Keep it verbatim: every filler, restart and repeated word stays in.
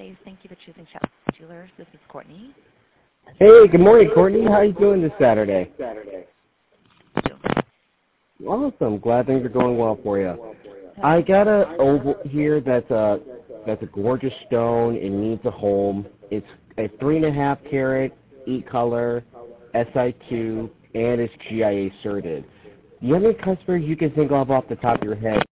holidays. Thank you for choosing Shop Jewelers. This is Courtney. Hey, good morning, Courtney. How are you doing this Saturday? Awesome. Glad things are going well for you. I got a oval here that's a that's a gorgeous stone. It needs a home. It's a three and a half carat, E color, S I two, and it's G I A certed. Do you have any customers you can think of off the top of your head